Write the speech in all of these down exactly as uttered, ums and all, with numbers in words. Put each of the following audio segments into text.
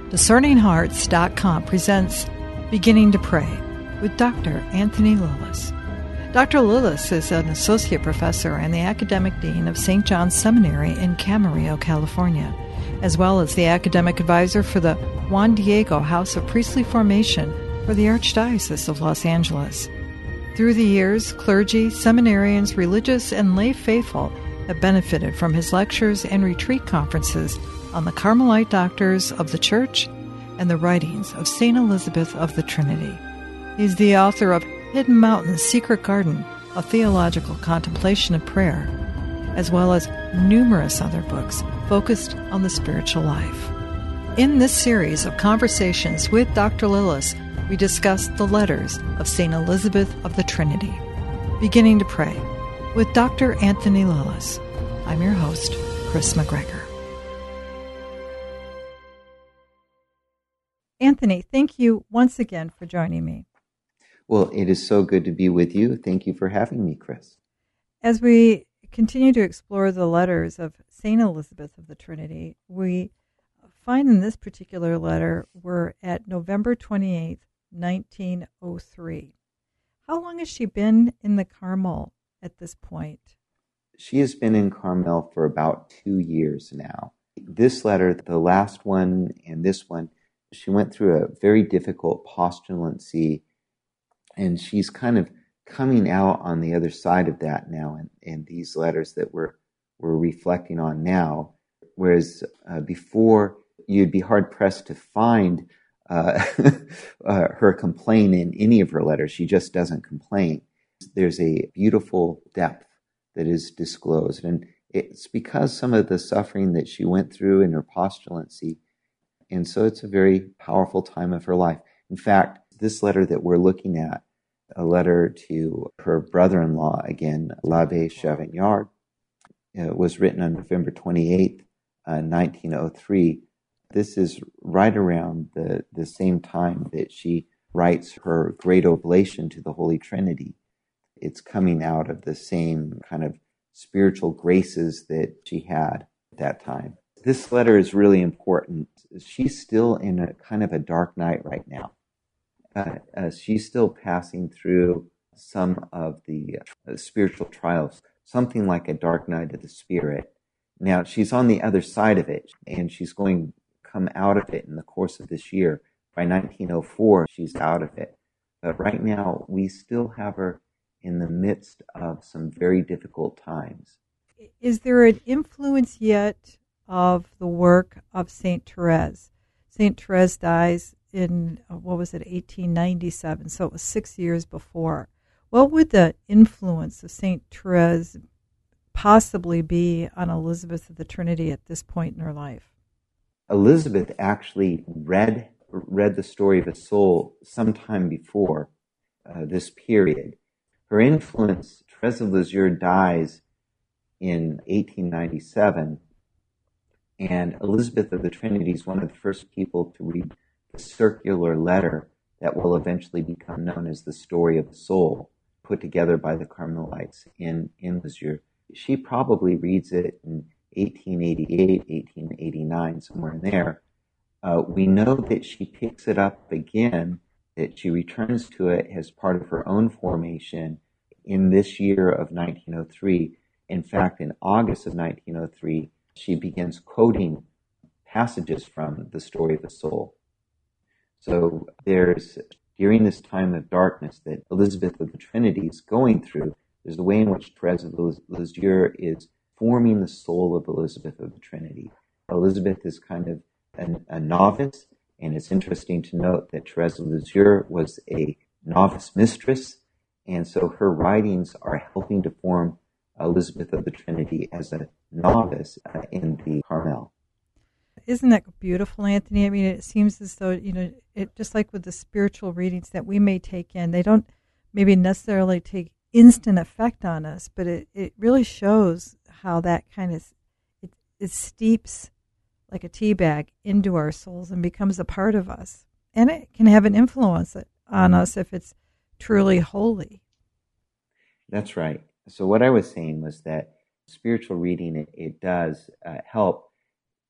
Discerning Hearts dot com presents Beginning to Pray with Doctor Anthony Lilles. Doctor Lilles is an associate professor and the academic dean of Saint John's Seminary in Camarillo, California, as well as the academic advisor for the Juan Diego House of Priestly Formation for the Archdiocese of Los Angeles. Through the years, clergy, seminarians, religious, and lay faithful have benefited from his lectures and retreat conferences on the Carmelite doctors of the Church and the writings of Saint Elizabeth of the Trinity. He's the author of Hidden Mountain's Secret Garden, a theological contemplation of prayer, as well as numerous other books focused on the spiritual life. In this series of conversations with Doctor Lilles, we discuss the letters of Saint Elizabeth of the Trinity. Beginning to Pray with Doctor Anthony Lilles. I'm your host, Chris McGregor. Anthony, thank you once again for joining me. Well, it is so good to be with you. Thank you for having me, Chris. As we continue to explore the letters of Saint Elizabeth of the Trinity, we find in this particular letter we're at November twenty-eighth, nineteen oh three. How long has she been in the Carmel at this point? She has been in Carmel for about two years now. This letter, the last one and this one, she went through a very difficult postulancy, and she's kind of coming out on the other side of that now in, in these letters that we're, we're reflecting on now. Whereas uh, before, you'd be hard-pressed to find uh, uh, her complaint in any of her letters. She just doesn't complain. There's a beautiful depth that is disclosed, and it's because some of the suffering that she went through in her postulancy. And so it's a very powerful time of her life. In fact, this letter that we're looking at, a letter to her brother-in-law, again, l'Abbé Chavignard, uh, was written on November twenty-eighth, uh, nineteen oh three. This is right around the, the same time that she writes her great oblation to the Holy Trinity. It's coming out of the same kind of spiritual graces that she had at that time. This letter is really important. She's still in a kind of a dark night right now. Uh, uh, she's still passing through some of the uh, spiritual trials, something like a dark night of the spirit. Now, she's on the other side of it, and she's going to come out of it in the course of this year. By nineteen oh four, she's out of it. But right now, we still have her in the midst of some very difficult times. Is there an influence yet of the work of Saint Therese? Saint Therese dies in, what was it, eighteen ninety-seven, so it was six years before. What would the influence of Saint Therese possibly be on Elizabeth of the Trinity at this point in her life? Elizabeth actually read read the story of a soul sometime before uh, this period. Her influence, Therese of Lisieux dies in eighteen ninety-seven, and Elizabeth of the Trinity is one of the first people to read the circular letter that will eventually become known as the Story of the Soul, put together by the Carmelites in, in Lisieux. She probably reads it in eighteen eighty-eight, eighteen eighty-nine, somewhere in there. Uh, we know that she picks it up again, that she returns to it as part of her own formation in this year of nineteen oh three. In fact, in August of nineteen oh three, she begins quoting passages from the Story of the Soul. So there's, during this time of darkness that Elizabeth of the Trinity is going through, there's the way in which Therese of Lisieux is forming the soul of Elizabeth of the Trinity. Elizabeth is kind of an, a novice, and it's interesting to note that Therese of Lisieux was a novice mistress, and so her writings are helping to form Elizabeth of the Trinity as a novice uh, in the Carmel. Isn't that beautiful, Anthony? I mean, it seems as though, you know, it just like with the spiritual readings that we may take in, they don't maybe necessarily take instant effect on us, but it, it really shows how that kind of, it, it steeps like a tea bag into our souls and becomes a part of us. And it can have an influence on us if it's truly holy. That's right. So what I was saying was that spiritual reading, it, it does uh, help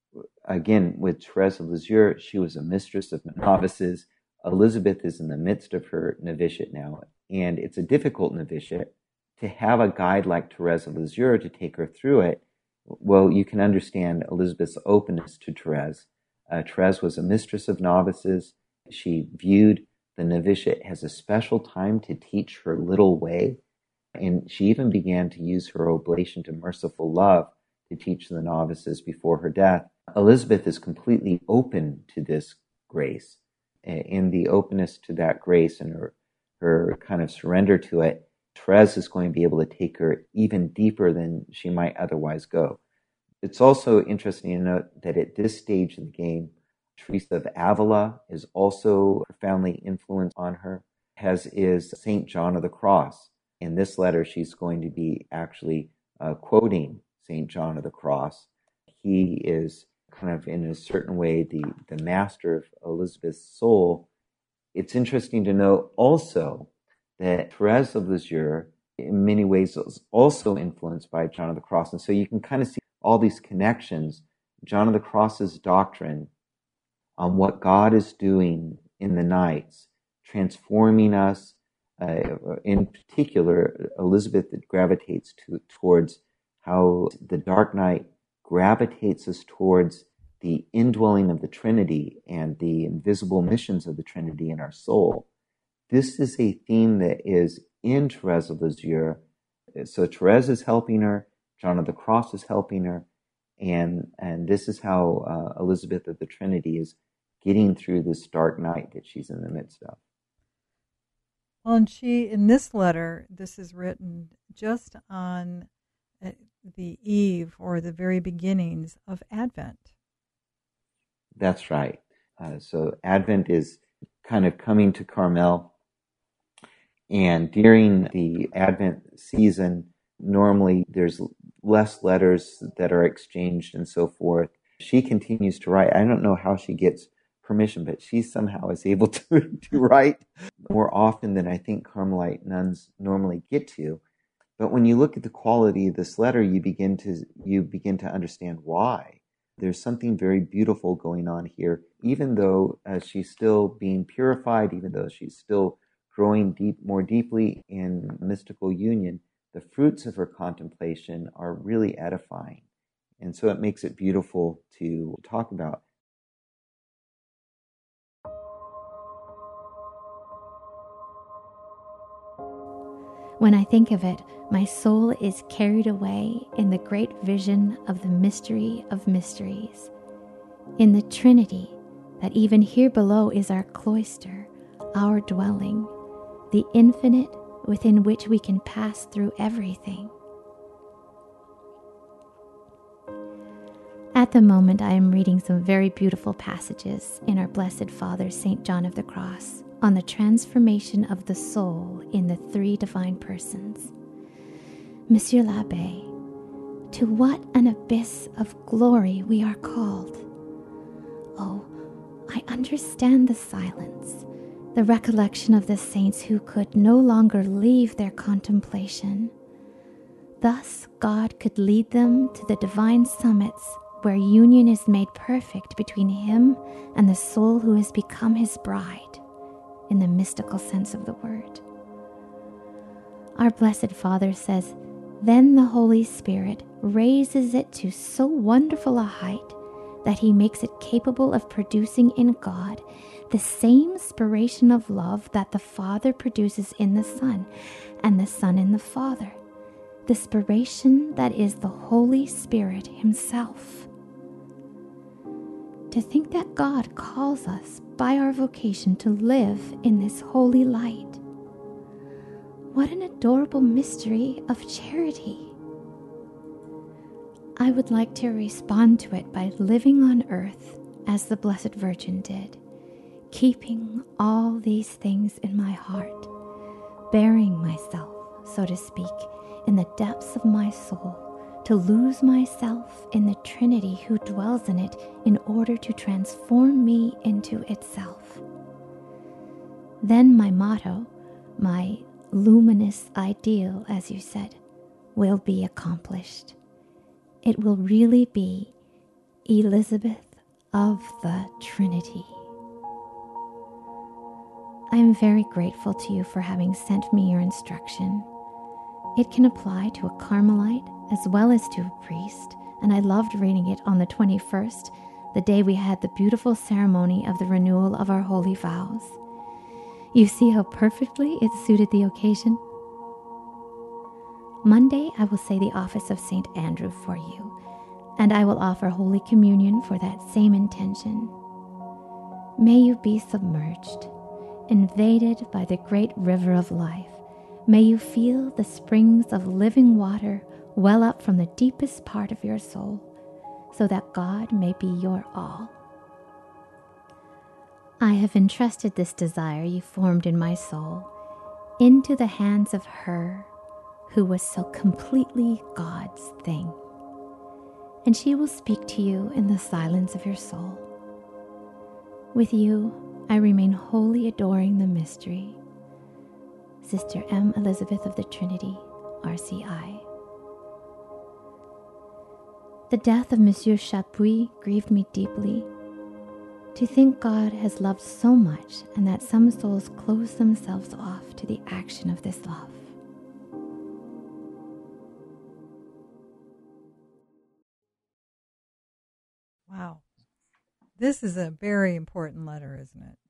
Again, with Therese of Lisieux, she was a mistress of novices. Elizabeth is in the midst of her novitiate now, and it's a difficult novitiate. To have a guide like Therese of Lisieux to take her through it, well, you can understand Elizabeth's openness to Therese. Uh, Therese was a mistress of novices. She viewed the novitiate as a special time to teach her little way, and she even began to use her oblation to merciful love to teach the novices before her death. Elizabeth is completely open to this grace. In the openness to that grace and her, her kind of surrender to it, Therese is going to be able to take her even deeper than she might otherwise go. It's also interesting to note that at this stage of the game, Teresa of Avila is also profoundly influenced on her, as is Saint John of the Cross. In this letter, she's going to be actually uh, quoting Saint John of the Cross. He is kind of, in a certain way, the, the master of Elizabeth's soul. It's interesting to note also that Therese of Lisieux, in many ways, is also influenced by John of the Cross. And so you can kind of see all these connections. John of the Cross's doctrine on what God is doing in the nights, transforming us. Uh, in particular, Elizabeth gravitates to, towards how the dark night gravitates us towards the indwelling of the Trinity and the invisible missions of the Trinity in our soul. This is a theme that is in Therese of Lisieux. So Therese is helping her, John of the Cross is helping her, and and this is how uh, Elizabeth of the Trinity is getting through this dark night that she's in the midst of. Well, and she, in this letter, this is written just on uh, the eve or the very beginnings of Advent. That's right. Uh, so Advent is kind of coming to Carmel. And during the Advent season, normally there's less letters that are exchanged and so forth. She continues to write. I don't know how she gets permission, but she somehow is able to, to write more often than I think Carmelite nuns normally get to. But when you look at the quality of this letter, you begin to you begin to understand why. There's something very beautiful going on here, even though uh, she's still being purified, even though she's still growing deep, more deeply in mystical union. The fruits of her contemplation are really edifying. And so it makes it beautiful to talk about. When I think of it, my soul is carried away in the great vision of the mystery of mysteries, in the Trinity that even here below is our cloister, our dwelling, the infinite within which we can pass through everything. At the moment, I am reading some very beautiful passages in our Blessed Father, Saint John of the Cross, on the transformation of the soul in the three divine persons. Monsieur l'Abbé, to what an abyss of glory we are called. Oh, I understand the silence, the recollection of the saints who could no longer leave their contemplation. Thus, God could lead them to the divine summits where union is made perfect between him and the soul who has become his bride, in the mystical sense of the word. Our Blessed Father says, then the Holy Spirit raises it to so wonderful a height that he makes it capable of producing in God the same spiration of love that the Father produces in the Son, and the Son in the Father, the spiration that is the Holy Spirit himself. To think that God calls us by our vocation to live in this holy light. What an adorable mystery of charity. I would like to respond to it by living on earth as the Blessed Virgin did, keeping all these things in my heart, burying myself, so to speak, in the depths of my soul, to lose myself in the Trinity who dwells in it in order to transform me into itself. Then my motto, my luminous ideal, as you said, will be accomplished. It will really be Elizabeth of the Trinity. I am very grateful to you for having sent me your instruction. It can apply to a Carmelite as well as to a priest, and I loved reading it on the twenty-first, the day we had the beautiful ceremony of the renewal of our holy vows. You see how perfectly it suited the occasion? Monday I will say the office of Saint Andrew for you, and I will offer Holy Communion for that same intention. May you be submerged, invaded by the great river of life. May you feel the springs of living water well up from the deepest part of your soul, so that God may be your all. I have entrusted this desire you formed in my soul into the hands of her who was so completely God's thing, and she will speak to you in the silence of your soul. With you, I remain wholly adoring the mystery. Sister M. Elizabeth of the Trinity, R C I. The death of Monsieur Chapuis grieved me deeply. To think God has loved so much and that some souls close themselves off to the action of this love. Wow. This is a very important letter, isn't it?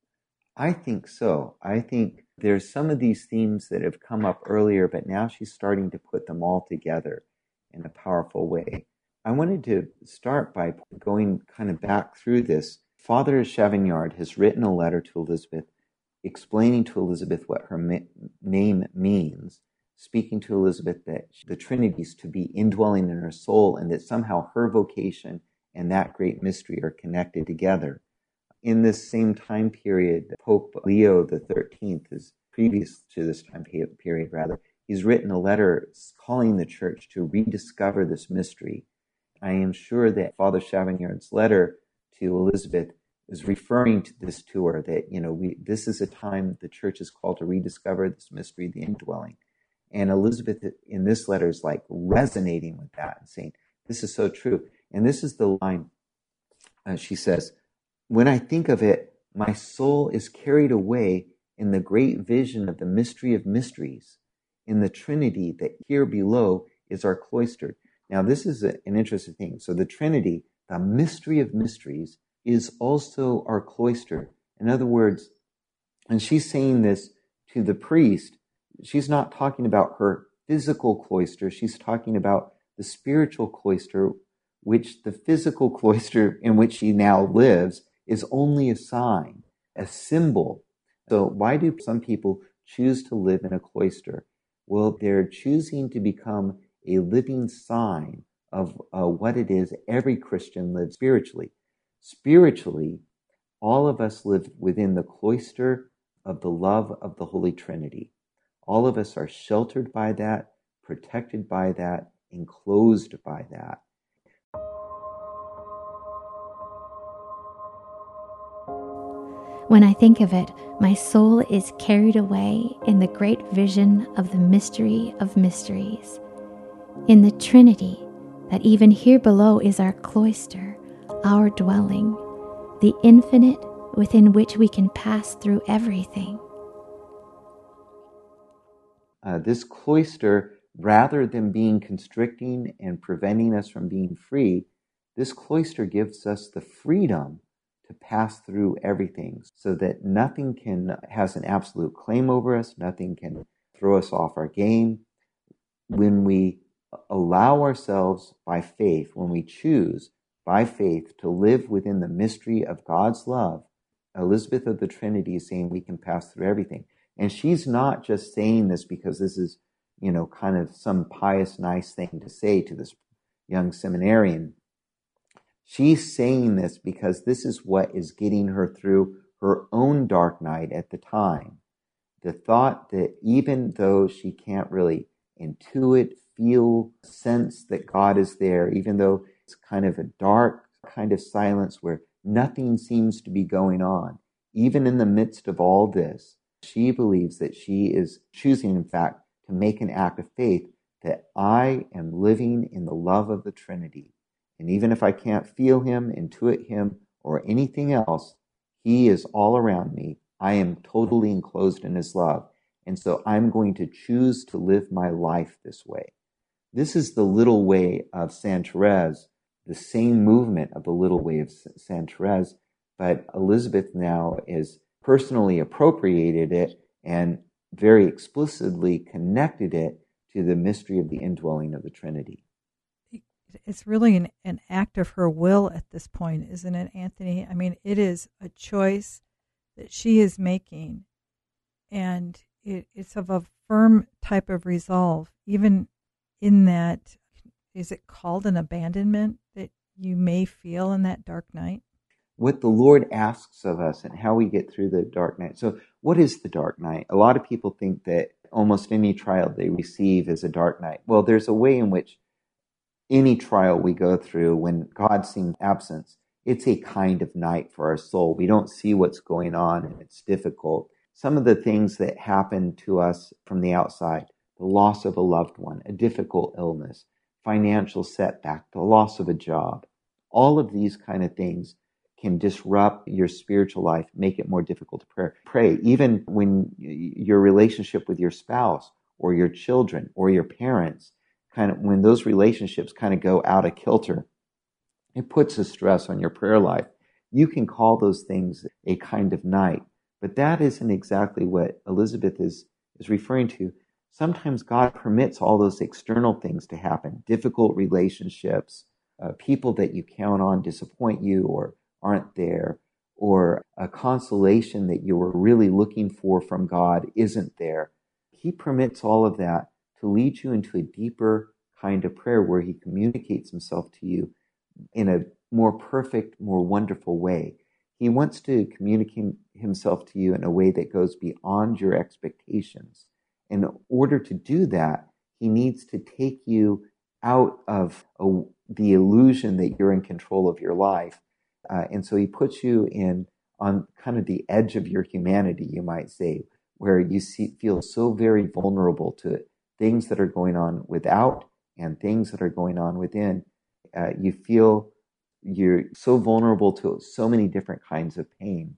I think so. I think there's some of these themes that have come up earlier, but now she's starting to put them all together in a powerful way. I wanted to start by going kind of back through this. Father Chavignard has written a letter to Elizabeth, explaining to Elizabeth what her ma- name means, speaking to Elizabeth that the Trinity is to be indwelling in her soul, and that somehow her vocation and that great mystery are connected together. In this same time period, Pope Leo the thirteenth, is previous to this time period rather, he's written a letter calling the church to rediscover this mystery. I am sure that Father Chavignard's letter to Elizabeth is referring to this to her, that, you know, we this is a time the church is called to rediscover this mystery, the indwelling. And Elizabeth in this letter is like resonating with that and saying, this is so true. And this is the line, uh, she says, when I think of it, my soul is carried away in the great vision of the mystery of mysteries, in the Trinity that here below is our cloister. Now, this is a, an interesting thing. So the Trinity, the mystery of mysteries, is also our cloister. In other words, and she's saying this to the priest, she's not talking about her physical cloister, she's talking about the spiritual cloister, which the physical cloister in which she now lives is only a sign, a symbol. So why do some people choose to live in a cloister? Well, they're choosing to become a living sign of uh, what it is every Christian lives spiritually. Spiritually, all of us live within the cloister of the love of the Holy Trinity. All of us are sheltered by that, protected by that, enclosed by that. When I think of it, my soul is carried away in the great vision of the mystery of mysteries, in the Trinity that even here below is our cloister, our dwelling, the infinite within which we can pass through everything. Uh, this cloister, rather than being constricting and preventing us from being free, this cloister gives us the freedom to pass through everything, so that nothing can has an absolute claim over us, nothing can throw us off our game. When we allow ourselves by faith, when we choose by faith to live within the mystery of God's love, Elizabeth of the Trinity is saying we can pass through everything. And she's not just saying this because this is, you know, kind of some pious, nice thing to say to this young seminarian. She's saying this because this is what is getting her through her own dark night at the time. The thought that even though she can't really intuit, feel, sense that God is there, even though it's kind of a dark kind of silence where nothing seems to be going on, even in the midst of all this, she believes that she is choosing, in fact, to make an act of faith that I am living in the love of the Trinity. And even if I can't feel him, intuit him, or anything else, he is all around me. I am totally enclosed in his love. And so I'm going to choose to live my life this way. This is the little way of Saint Therese, the same movement of the little way of Saint Therese, but Elizabeth now is personally appropriated it and very explicitly connected it to the mystery of the indwelling of the Trinity. It's really an, an act of her will at this point, isn't it, Anthony? I mean, it is a choice that she is making, and it, it's of a firm type of resolve, even in that, is it called an abandonment that you may feel in that dark night? What the Lord asks of us and how we get through the dark night. So what is the dark night? A lot of people think that almost any trial they receive is a dark night. Well, there's a way in which any trial we go through, when God seems absent, it's a kind of night for our soul. We don't see what's going on, and it's difficult. Some of the things that happen to us from the outside, the loss of a loved one, a difficult illness, financial setback, the loss of a job, all of these kind of things can disrupt your spiritual life, make it more difficult to pray. Pray, even when your relationship with your spouse or your children or your parents, kind of when those relationships kind of go out of kilter, it puts a stress on your prayer life. You can call those things a kind of night, but that isn't exactly what Elizabeth is, is referring to. Sometimes God permits all those external things to happen, difficult relationships, uh, people that you count on disappoint you or aren't there, or a consolation that you were really looking for from God isn't there. He permits all of that to lead you into a deeper kind of prayer where he communicates himself to you in a more perfect, more wonderful way. He wants to communicate himself to you in a way that goes beyond your expectations. In order to do that, he needs to take you out of a, the illusion that you're in control of your life. Uh, and so he puts you in on kind of the edge of your humanity, you might say, where you see, feel so very vulnerable to things that are going on without and things that are going on within. Uh, you feel you're so vulnerable to so many different kinds of pain.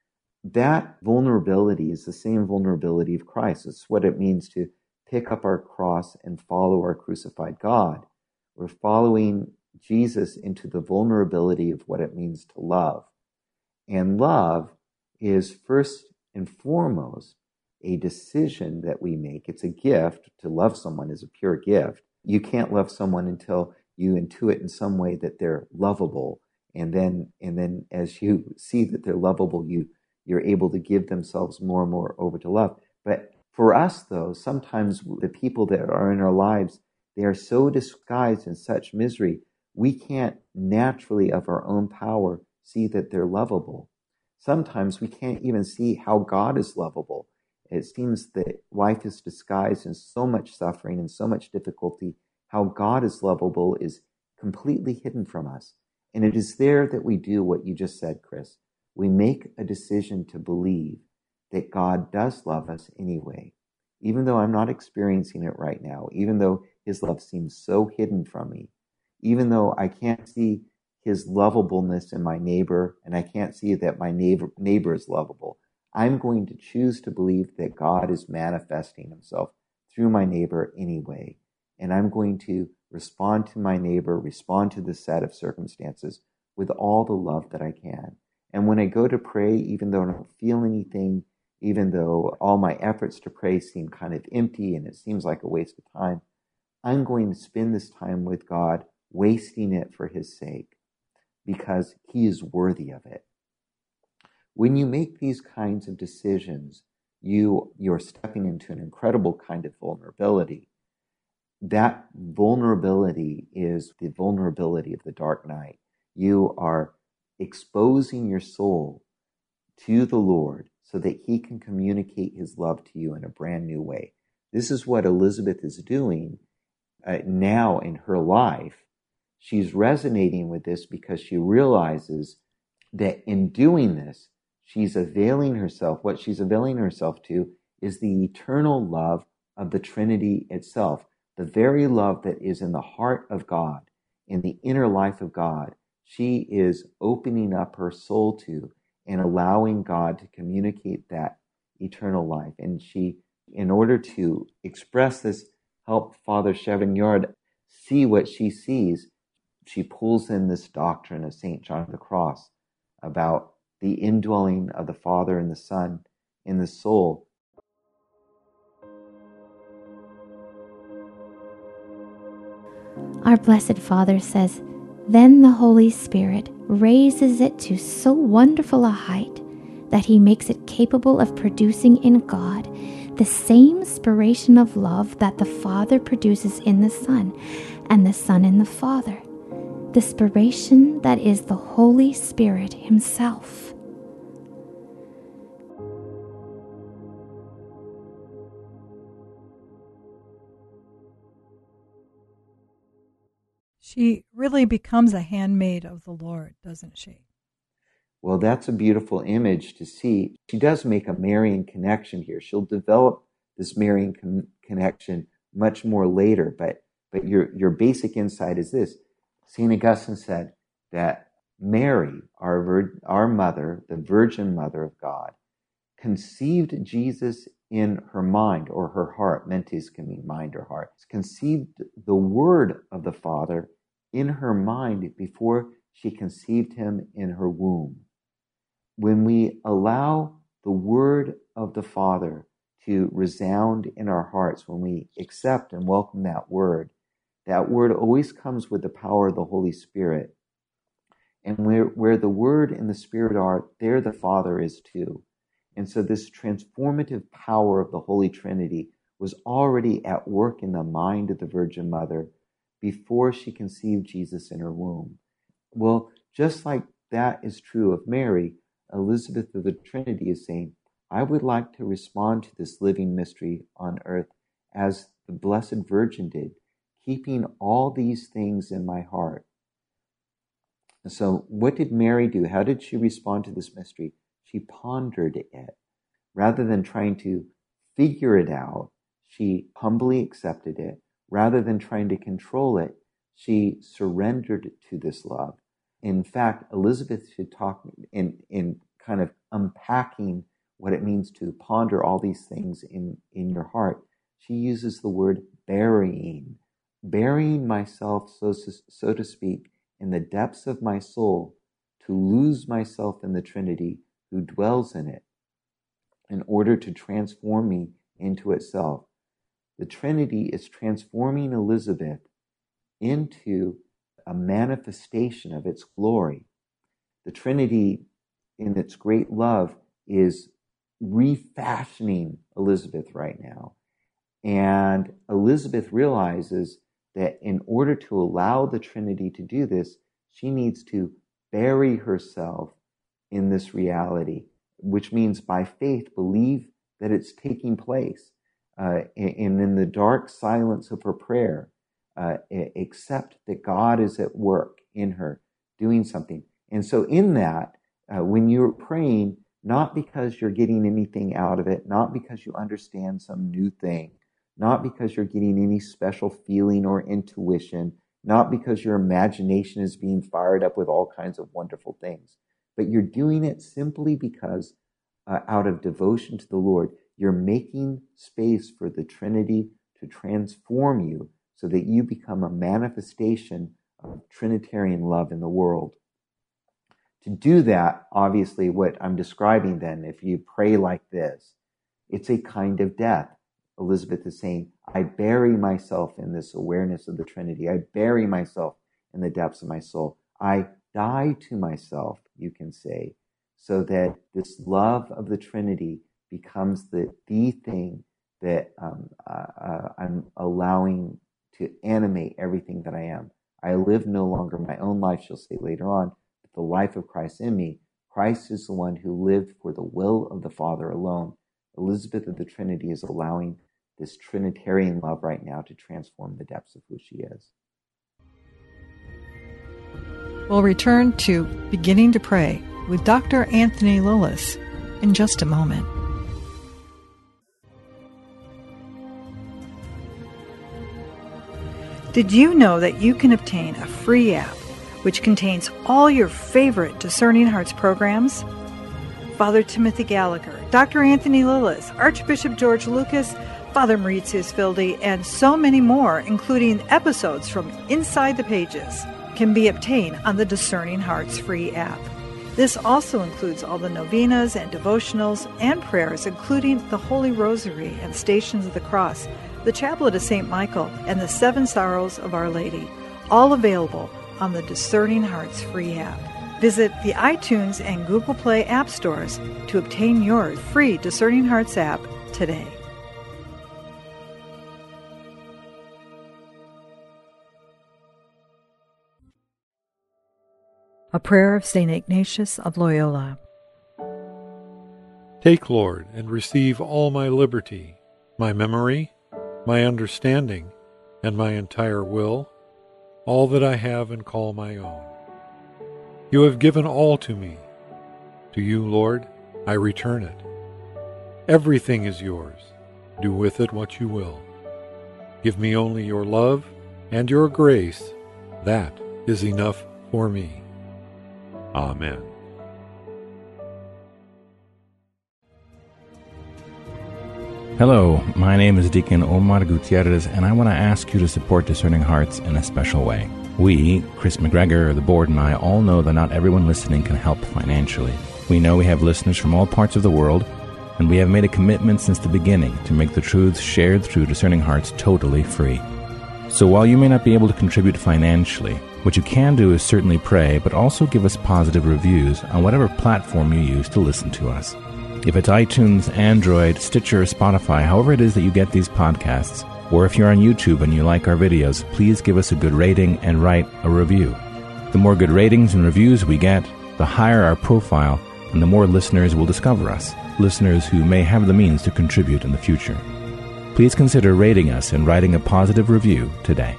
That vulnerability is the same vulnerability of Christ. It's what it means to pick up our cross and follow our crucified God. We're following Jesus into the vulnerability of what it means to love. And love is first and foremost a decision that we make. It's a gift. To love someone is a pure gift. You can't love someone until you intuit in some way that they're lovable. And then, and then as you see that they're lovable, you, you're able to give themselves more and more over to love. But for us, though, sometimes the people that are in our lives, they are so disguised in such misery, we can't naturally of our own power see that they're lovable. Sometimes we can't even see how God is lovable. It seems that life is disguised in so much suffering and so much difficulty. How God is lovable is completely hidden from us. And it is there that we do what you just said, Chris. We make a decision to believe that God does love us anyway. Even though I'm not experiencing it right now, even though his love seems so hidden from me, even though I can't see his lovableness in my neighbor, and I can't see that my neighbor, neighbor is lovable, I'm going to choose to believe that God is manifesting himself through my neighbor anyway. And I'm going to respond to my neighbor, respond to the set of circumstances with all the love that I can. And when I go to pray, even though I don't feel anything, even though all my efforts to pray seem kind of empty and it seems like a waste of time, I'm going to spend this time with God, wasting it for his sake, because he is worthy of it. When you make these kinds of decisions, you, you're stepping into an incredible kind of vulnerability. That vulnerability is the vulnerability of the dark night. You are exposing your soul to the Lord so that he can communicate his love to you in a brand new way. This is what Elizabeth is doing uh, now in her life. She's resonating with this because she realizes that in doing this, she's availing herself, what she's availing herself to is the eternal love of the Trinity itself, the very love that is in the heart of God. in the inner life of God, she is opening up her soul to and allowing God to communicate that eternal life. And she, in order to express this, help Father Chevignon see what she sees, she pulls in this doctrine of Saint John of the Cross about the indwelling of the Father and the Son in the soul. Our Blessed Father says, "Then the Holy Spirit raises it to so wonderful a height that he makes it capable of producing in God the same spiration of love that the Father produces in the Son, and the Son in the Father, the spiration that is the Holy Spirit himself." She really becomes a handmaid of the Lord, doesn't she? Well, that's a beautiful image to see. She does make a Marian connection here. She'll develop this Marian con- connection much more later, but but your, your basic insight is this. Saint Augustine said that Mary, our, vir- our mother, the Virgin Mother of God, conceived Jesus in her mind or her heart. Mentis can mean mind or heart. Conceived the Word of the Father in her mind before she conceived him in her womb. When we allow the Word of the Father to resound in our hearts, when we accept and welcome that Word, that Word always comes with the power of the Holy Spirit. And where, where the Word and the Spirit are, there the Father is too. And so this transformative power of the Holy Trinity was already at work in the mind of the Virgin Mother before she conceived Jesus in her womb. Well, just like that is true of Mary, Elizabeth of the Trinity is saying, I would like to respond to this living mystery on earth as the Blessed Virgin did, keeping all these things in my heart. And so what did Mary do? How did she respond to this mystery? She pondered it. Rather than trying to figure it out, she humbly accepted it. Rather than trying to control it, she surrendered to this love. In fact, Elizabeth should talk in, in kind of unpacking what it means to ponder all these things in, in your heart. She uses the word burying, burying myself, so, so to speak, in the depths of my soul, to lose myself in the Trinity who dwells in it, in order to transform me into itself. The Trinity is transforming Elizabeth into a manifestation of its glory. The Trinity, in its great love, is refashioning Elizabeth right now. And Elizabeth realizes that in order to allow the Trinity to do this, she needs to bury herself in this reality, which means by faith believe that it's taking place. Uh, and in the dark silence of her prayer, uh, accept that God is at work in her, doing something. And so in that, uh, when you're praying, not because you're getting anything out of it, not because you understand some new thing, not because you're getting any special feeling or intuition, not because your imagination is being fired up with all kinds of wonderful things, but you're doing it simply because uh, out of devotion to the Lord, you're making space for the Trinity to transform you so that you become a manifestation of Trinitarian love in the world. To do that, obviously, what I'm describing then, if you pray like this, it's a kind of death. Elizabeth is saying, I bury myself in this awareness of the Trinity. I bury myself in the depths of my soul. I die to myself, you can say, so that this love of the Trinity becomes the, the thing that um, uh, I'm allowing to animate everything that I am. I live no longer my own life, she'll say later on, but the life of Christ in me. Christ is the one who lived for the will of the Father alone. Elizabeth of the Trinity is allowing this Trinitarian love right now to transform the depths of who she is. We'll return to Beginning to Pray with Doctor Anthony Lilles in just a moment. Did you know that you can obtain a free app which contains all your favorite Discerning Hearts programs? Father Timothy Gallagher, Doctor Anthony Lillis, Archbishop George Lucas, Father Mauritius Fildi, and so many more, including episodes from Inside the Pages, can be obtained on the Discerning Hearts free app. This also includes all the novenas and devotionals and prayers, including the Holy Rosary and Stations of the Cross, the Chaplet of Saint Michael, and the Seven Sorrows of Our Lady, all available on the Discerning Hearts free app. Visit the iTunes and Google Play app stores to obtain your free Discerning Hearts app today. A prayer of Saint Ignatius of Loyola. Take, Lord, and receive all my liberty, my memory, my understanding, and my entire will, all that I have and call my own. You have given all to me. To you, Lord, I return it. Everything is yours. Do with it what you will. Give me only your love and your grace. That is enough for me. Amen. Hello, my name is Deacon Omar Gutierrez, and I want to ask you to support Discerning Hearts in a special way. We, Chris McGregor, the board, and I all know that not everyone listening can help financially. We know we have listeners from all parts of the world, and we have made a commitment since the beginning to make the truths shared through Discerning Hearts totally free. So while you may not be able to contribute financially, what you can do is certainly pray, but also give us positive reviews on whatever platform you use to listen to us. If it's iTunes, Android, Stitcher, or Spotify, however it is that you get these podcasts, or if you're on YouTube and you like our videos, please give us a good rating and write a review. The more good ratings and reviews we get, the higher our profile, and the more listeners will discover us, listeners who may have the means to contribute in the future. Please consider rating us and writing a positive review today.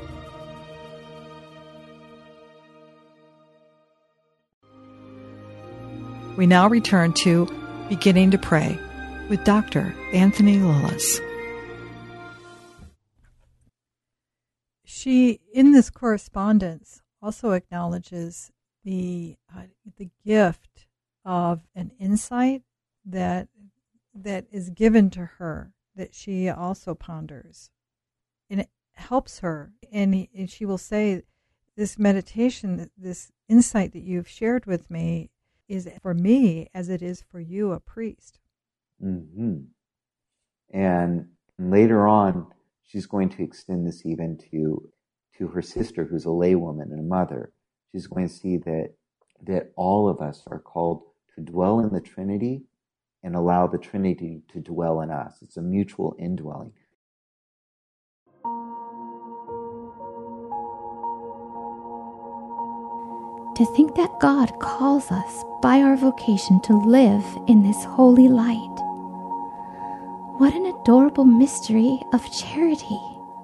We now return to Beginning to Pray with Doctor Anthony Lillis. She, in this correspondence, also acknowledges the uh, the gift of an insight that that is given to her, that she also ponders, and it helps her. And, he, and she will say, "This meditation, this insight that you've shared with me, is for me as it is for you, a priest." Mm-hmm. And later on, she's going to extend this even to to her sister, who's a laywoman and a mother. She's going to see that that all of us are called to dwell in the Trinity and allow the Trinity to dwell in us. It's a mutual indwelling. To think that God calls us by our vocation to live in this holy light. What an adorable mystery of charity.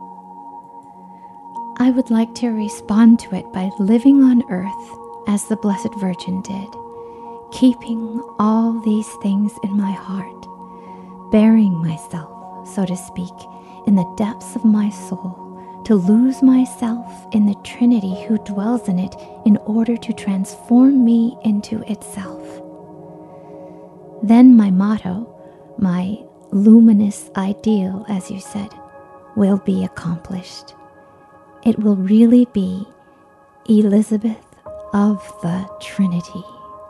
I would like to respond to it by living on earth as the Blessed Virgin did, keeping all these things in my heart, burying myself, so to speak, in the depths of my soul, to lose myself in the Trinity who dwells in it in order to transform me into itself. Then my motto, my luminous ideal, as you said, will be accomplished. It will really be Elizabeth of the Trinity.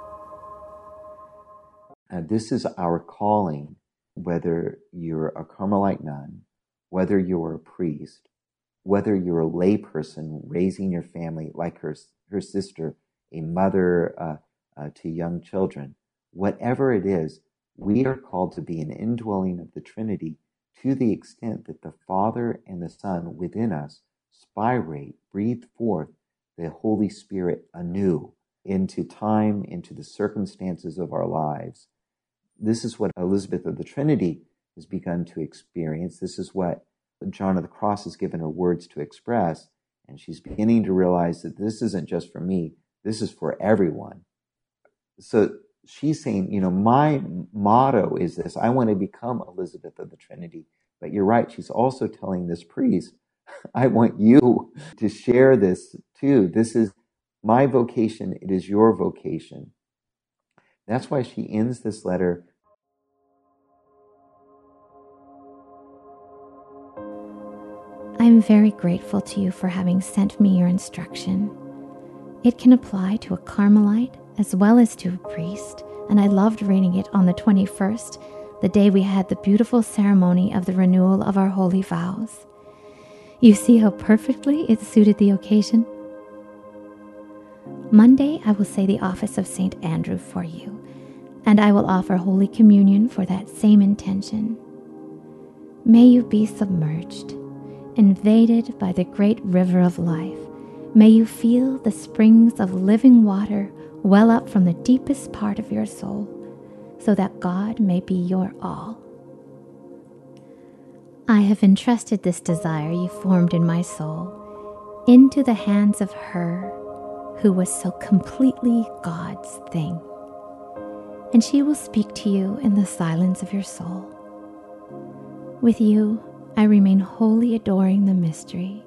Uh, this is our calling, whether you're a Carmelite nun, whether you're a priest, whether you're a layperson raising your family like her her sister, a mother uh, uh, to young children, whatever it is, we are called to be an indwelling of the Trinity to the extent that the Father and the Son within us spirate, breathe forth the Holy Spirit anew into time, into the circumstances of our lives. This is what Elizabeth of the Trinity has begun to experience. This is what John of the Cross has given her words to express, and she's beginning to realize that this isn't just for me, this is for everyone. So she's saying, you know, my motto is this: I want to become Elizabeth of the Trinity. But you're right, she's also telling this priest, I want you to share this too. This is my vocation. It is your vocation. That's why she ends this letter. I am very grateful to you for having sent me your instruction. It can apply to a Carmelite as well as to a priest, and I loved reading it on the twenty-first, the day we had the beautiful ceremony of the renewal of our holy vows. You see how perfectly it suited the occasion? Monday I will say the office of Saint Andrew for you, and I will offer Holy Communion for that same intention. May you be submerged, invaded by the great river of life. May you feel the springs of living water well up from the deepest part of your soul, so that God may be your all. I have entrusted this desire you formed in my soul into the hands of her who was so completely God's thing, and she will speak to you in the silence of your soul. With you, I remain wholly adoring the mystery.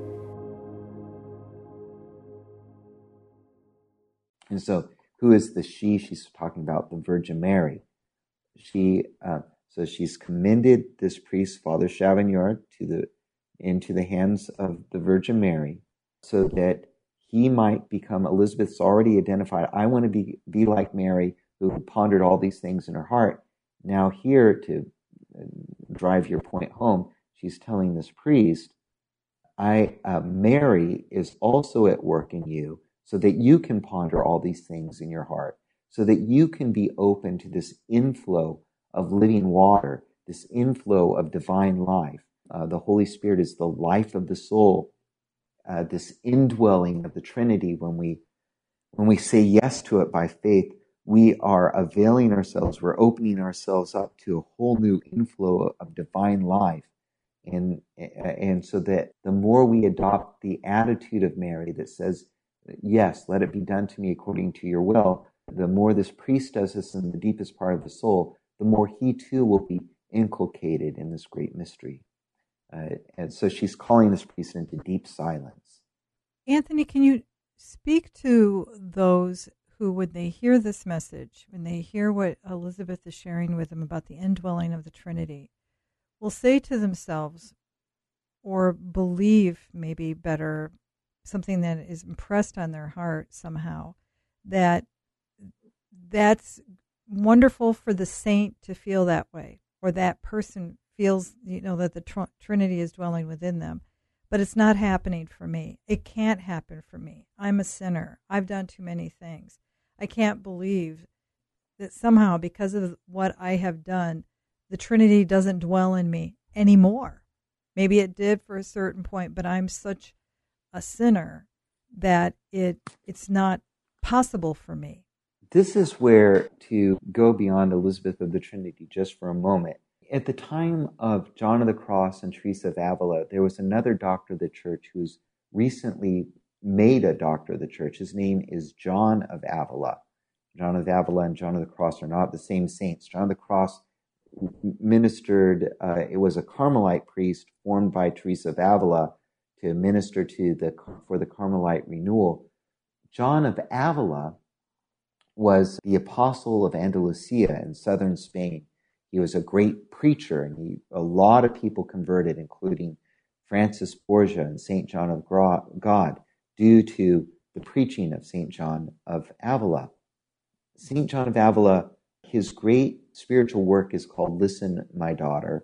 And so, who is the she? She's talking about the Virgin Mary. She, uh, so she's commended this priest, Father Chavagnard, to the into the hands of the Virgin Mary, so that he might become. Elizabeth's already identified. I want to be be like Mary, who pondered all these things in her heart. Now, here to drive your point home, she's telling this priest, "I uh, Mary is also at work in you." So that you can ponder all these things in your heart, so that you can be open to this inflow of living water, this inflow of divine life. Uh, the Holy Spirit is the life of the soul, uh, this indwelling of the Trinity. When we when we say yes to it by faith, we are availing ourselves, we're opening ourselves up to a whole new inflow of divine life. And, and so that the more we adopt the attitude of Mary that says, yes, let it be done to me according to your will, the more this priest does this in the deepest part of the soul, the more he too will be inculcated in this great mystery. Uh, and so she's calling this priest into deep silence. Anthony, can you speak to those who, when they hear this message, when they hear what Elizabeth is sharing with them about the indwelling of the Trinity, will say to themselves, or believe maybe better, something that is impressed on their heart somehow, that that's wonderful for the saint to feel that way, or that person feels, you know, that the tr- Trinity is dwelling within them. But it's not happening for me. It can't happen for me. I'm a sinner. I've done too many things. I can't believe that somehow, because of what I have done, the Trinity doesn't dwell in me anymore. Maybe it did for a certain point, but I'm such a sinner that it it's not possible for me. This is where, to go beyond Elizabeth of the Trinity just for a moment, at the time of John of the Cross and Teresa of Avila, there was another doctor of the church who's recently made a doctor of the church. His name is John of Avila. John of Avila and John of the Cross are not the same saints. John of the Cross ministered, uh, it was a Carmelite priest formed by Teresa of Avila to minister to the for the Carmelite renewal. John of Avila was the apostle of Andalusia in southern Spain. He was a great preacher, and he, a lot of people converted, including Francis Borgia and Saint John of God, due to the preaching of Saint John of Avila. Saint John of Avila, his great spiritual work is called Listen, My Daughter.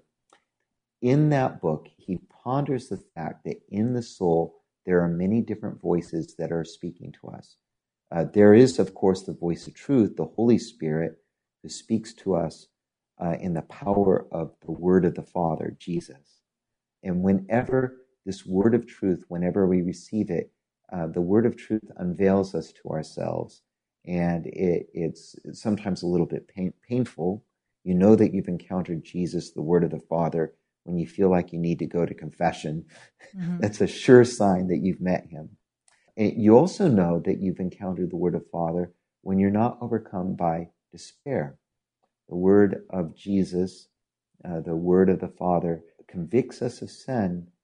In that book, he ponders the fact that in the soul, there are many different voices that are speaking to us. Uh, there is, of course, the voice of truth, the Holy Spirit, who speaks to us uh, in the power of the Word of the Father, Jesus. And whenever this Word of truth, whenever we receive it, uh, the Word of truth unveils us to ourselves. And it, it's sometimes a little bit pain, painful. You know that you've encountered Jesus, the Word of the Father, when you feel like you need to go to confession. Mm-hmm. That's a sure sign that you've met him. And you also know that you've encountered the Word of Father when you're not overcome by despair. The Word of Jesus, uh, the Word of the Father, convicts us of sin,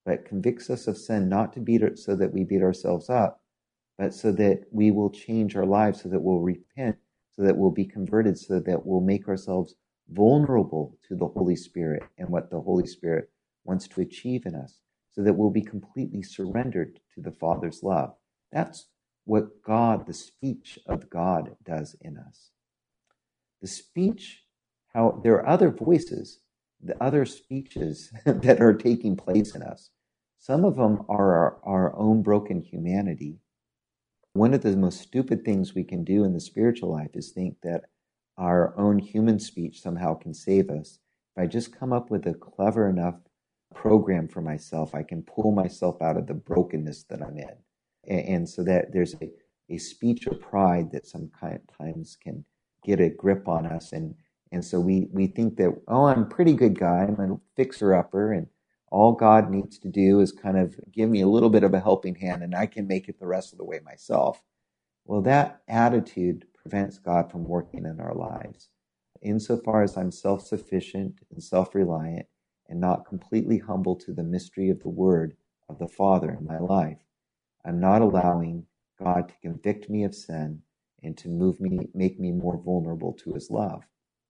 but convicts us of sin, not to beat it so that we beat ourselves up, but so that we will change our lives, so that we'll repent, so that we'll be converted, so that we'll make ourselves vulnerable to the Holy Spirit and what the Holy Spirit wants to achieve in us, so that we'll be completely surrendered to the Father's love. That's what God, the speech of God, does in us. The speech, how there are other voices, the other speeches that are taking place in us. Some of them are our, our own broken humanity. One of the most stupid things we can do in the spiritual life is think that our own human speech somehow can save us. If I just come up with a clever enough program for myself, I can pull myself out of the brokenness that I'm in. And, and so that there's a, a speech of pride that sometimes can get a grip on us. And, and so we, we think that, oh, I'm a pretty good guy, I'm a fixer-upper, and all God needs to do is kind of give me a little bit of a helping hand and I can make it the rest of the way myself. Well, that attitude prevents God from working in our lives. Insofar as I'm self-sufficient and self-reliant and not completely humble to the mystery of the Word of the Father in my life, I'm not allowing God to convict me of sin and to move me, make me more vulnerable to His love.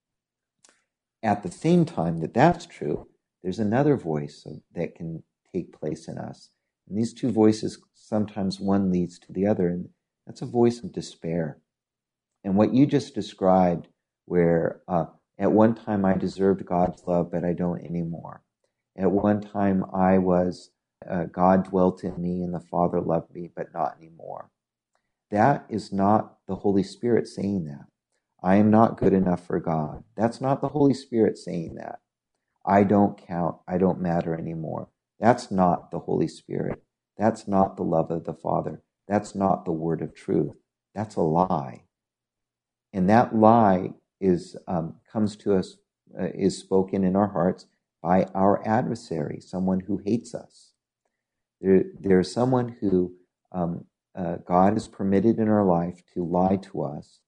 At the same time that that's true, there's another voice that can take place in us. And these two voices, sometimes one leads to the other, and that's a voice of despair. And what you just described, where uh, at one time I deserved God's love, but I don't anymore. At one time I was, uh, God dwelt in me and the Father loved me, but not anymore. That is not the Holy Spirit saying that. I am not good enough for God. That's not the Holy Spirit saying that. I don't count. I don't matter anymore. That's not the Holy Spirit. That's not the love of the Father. That's not the word of truth. That's a lie. And that lie is um, comes to us, uh, is spoken in our hearts by our adversary, someone who hates us. There, there's someone who um, uh, God has permitted in our life to lie to us.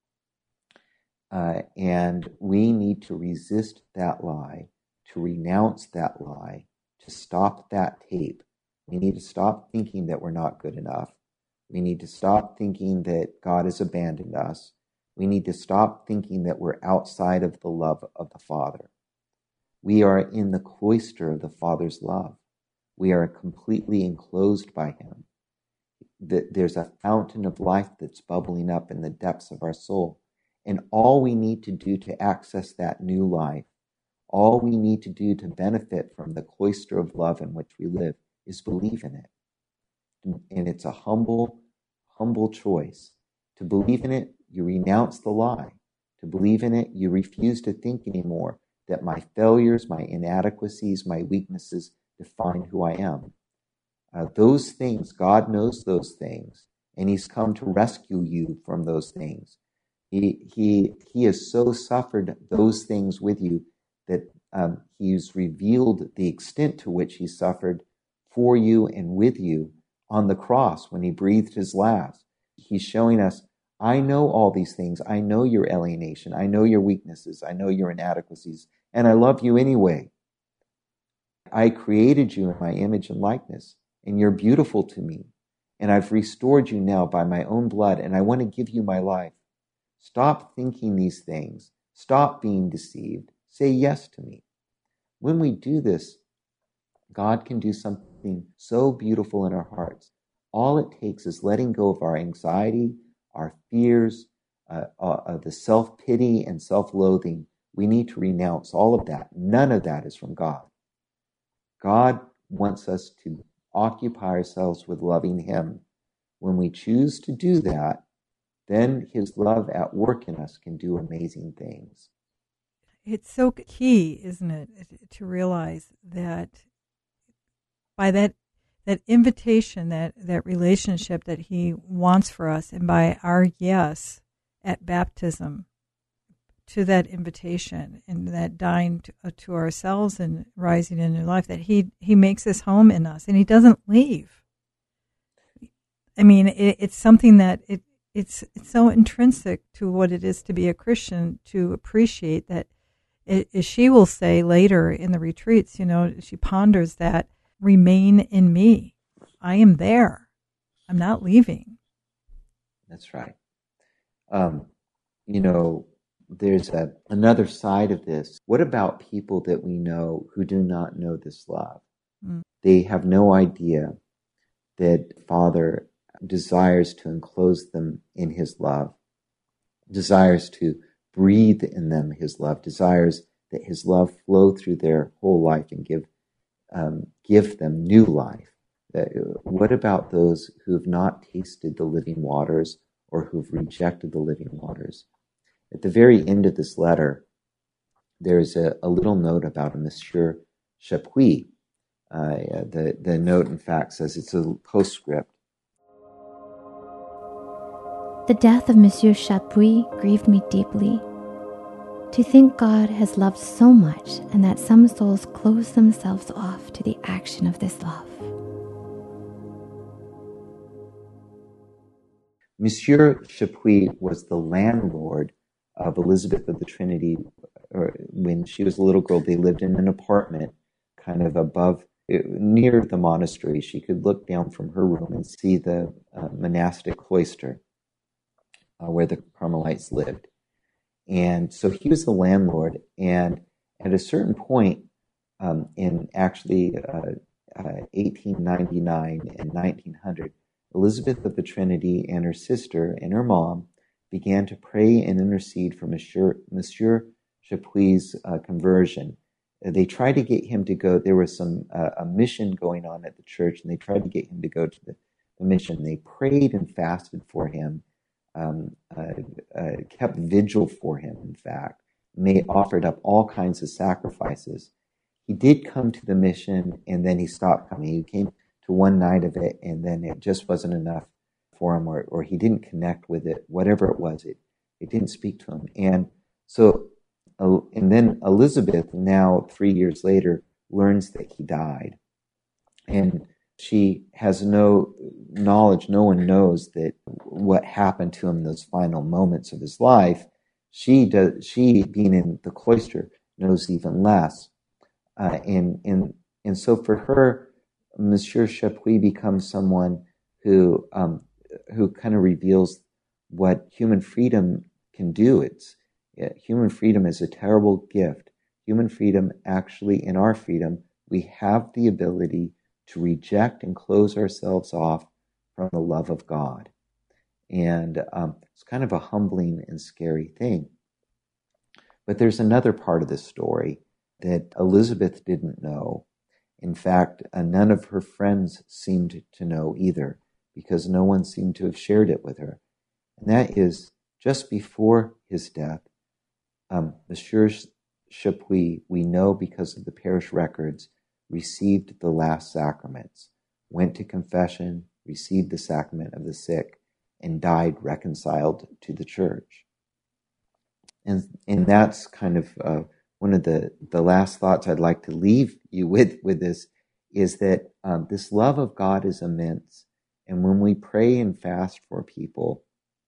Uh, and we need to resist that lie, to renounce that lie, to stop that tape. We need to stop thinking that we're not good enough. We need to stop thinking that God has abandoned us. We need to stop thinking that we're outside of the love of the Father. We are in the cloister of the Father's love. We are completely enclosed by Him. There's a fountain of life that's bubbling up in the depths of our soul. And all we need to do to access that new life, all we need to do to benefit from the cloister of love in which we live, is believe in it. And it's a humble, humble choice. To believe in it, you renounce the lie. To believe in it, you refuse to think anymore that my failures, my inadequacies, my weaknesses define who I am. Uh, those things, God knows those things, and He's come to rescue you from those things. He, he, he has so suffered those things with you that um, He's revealed the extent to which He suffered for you and with you on the cross when He breathed His last. He's showing us, I know all these things. I know your alienation. I know your weaknesses. I know your inadequacies. And I love you anyway. I created you in my image and likeness, and you're beautiful to me. And I've restored you now by my own blood, and I want to give you my life. Stop thinking these things. Stop being deceived. Say yes to me. When we do this, God can do something so beautiful in our hearts. All it takes is letting go of our anxiety, our fears, uh, uh, the self-pity and self-loathing. We need to renounce all of that. None of that is from God. God wants us to occupy ourselves with loving Him. When we choose to do that, then His love at work in us can do amazing things. It's so key, isn't it, to realize that by that that invitation, that, that relationship that He wants for us, and by our yes at baptism to that invitation and that dying to, uh, to ourselves and rising in new life, that he, he makes His home in us and He doesn't leave. I mean, it, it's something that it it's it's so intrinsic to what it is to be a Christian to appreciate that. It, as she will say later in the retreats, you know, she ponders that remain in me. I am there. I'm not leaving. That's right. Um, you know, there's a, another side of this. What about people that we know who do not know this love? Mm. They have no idea that Father desires to enclose them in his love, desires to breathe in them his love, desires that his love flow through their whole life and give um, give them new life. Uh, what about those who have not tasted the living waters or who've rejected the living waters? At the very end of this letter, there's a, a little note about a Monsieur Chapuis. Uh, the, the note, in fact, says it's a postscript. The death of Monsieur Chapuis grieved me deeply. To think God has loved so much and that some souls close themselves off to the action of this love. Monsieur Chapuis was the landlord of Elizabeth of the Trinity. Or when she was a little girl, they lived in an apartment kind of above, near the monastery. She could look down from her room and see the uh, monastic cloister uh, where the Carmelites lived. And so he was the landlord. And at a certain point um, in actually uh, uh, eighteen ninety-nine and nineteen hundred, Elizabeth of the Trinity and her sister and her mom began to pray and intercede for Monsieur, Monsieur Chapuis' uh, conversion. Uh, they tried to get him to go. There was some uh, a mission going on at the church, and they tried to get him to go to the, the mission. They prayed and fasted for him, um, uh, uh, kept vigil for him, in fact. And they offered up all kinds of sacrifices. He did come to the mission, and then he stopped coming. He came to one night of it, and then it just wasn't enough for him, or, or he didn't connect with it, whatever it was, it, it didn't speak to him. And so, uh, and then Elizabeth, now three years later, learns that he died. And she has no knowledge, no one knows that what happened to him in those final moments of his life. She does, she being in the cloister, knows even less. Uh, and, and, and so for her, Monsieur Chapuis becomes someone who um, who kind of reveals what human freedom can do. It's yeah, human freedom is a terrible gift. Human freedom, actually, in our freedom, we have the ability to reject and close ourselves off from the love of God. And um, it's kind of a humbling and scary thing. But there's another part of this story that Elizabeth didn't know. In fact, uh, none of her friends seemed to know either, because no one seemed to have shared it with her. And that is, just before his death, um, Monsieur Chapuis, we know because of the parish records, received the last sacraments, went to confession, received the sacrament of the sick, and died reconciled to the church. And and that's kind of uh, one of the, the last thoughts I'd like to leave you with, with this, is that um, this love of God is immense. And when we pray and fast for people,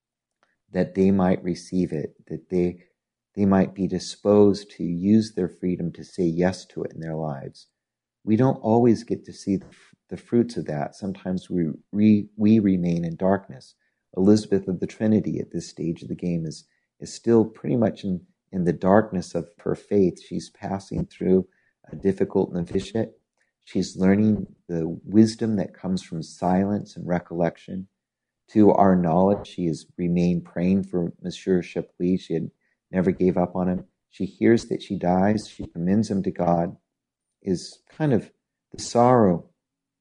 that they might receive it, that they they might be disposed to use their freedom to say yes to it in their lives. We don't always get to see the, the fruits of that. Sometimes we, we we remain in darkness. Elizabeth of the Trinity at this stage of the game is is still pretty much in, in the darkness of her faith. She's passing through a difficult novitiate. She's learning the wisdom that comes from silence and recollection. To our knowledge, she has remained praying for Monsieur Chapuis. She had never gave up on him. She hears that she dies. She commends him to God. Is kind of the sorrow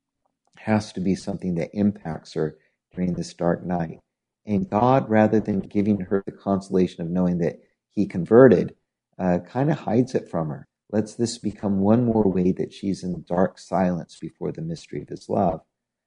has to be something that impacts her during this dark night. And God, rather than giving her the consolation of knowing that he converted, uh, kind of hides it from her. Lets this become one more way that she's in dark silence before the mystery of his love.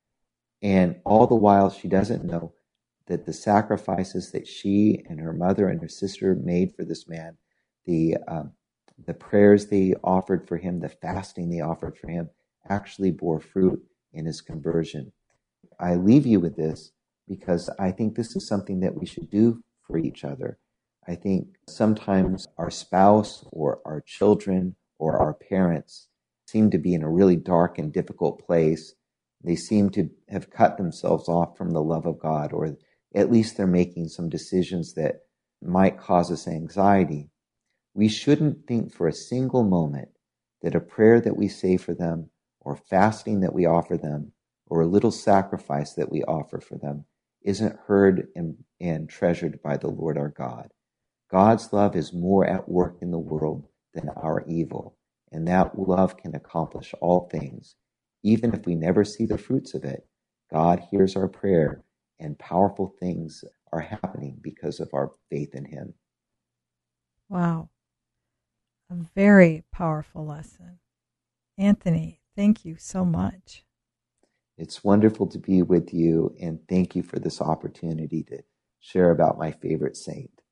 And all the while, she doesn't know that the sacrifices that she and her mother and her sister made for this man, the um, the prayers they offered for him, the fasting they offered for him, actually bore fruit in his conversion. I leave you with this because I think this is something that we should do for each other. I think sometimes our spouse or our children or our parents seem to be in a really dark and difficult place. They seem to have cut themselves off from the love of God, or at least they're making some decisions that might cause us anxiety. We shouldn't think for a single moment that a prayer that we say for them, or fasting that we offer them, or a little sacrifice that we offer for them isn't heard and, and treasured by the Lord our God. God's love is more at work in the world than our evil, and that love can accomplish all things. Even if we never see the fruits of it, God hears our prayer, and powerful things are happening because of our faith in Him. Wow. A very powerful lesson. Anthony, thank you so much. It's wonderful to be with you, and thank you for this opportunity to share about my favorite saint.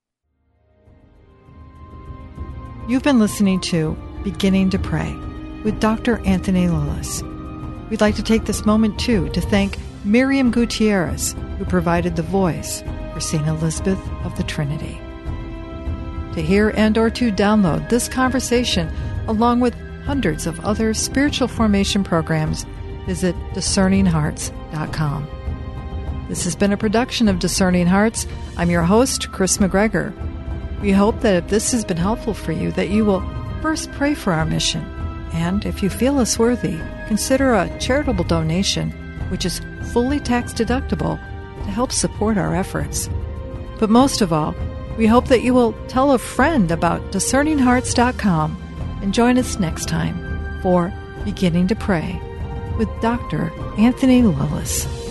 You've been listening to Beginning to Pray with Doctor Anthony Lilles. We'd like to take this moment, too, to thank Miriam Gutierrez, who provided the voice for Saint Elizabeth of the Trinity. To hear and or to download this conversation, along with hundreds of other spiritual formation programs, visit discerning hearts dot com. This has been a production of Discerning Hearts. I'm your host, Chris McGregor. We hope that if this has been helpful for you, that you will first pray for our mission, and if you feel us worthy, consider a charitable donation, which is fully tax deductible, to help support our efforts. But most of all, we hope that you will tell a friend about discerning hearts dot com and join us next time for Beginning to Pray with Doctor Anthony Lilles.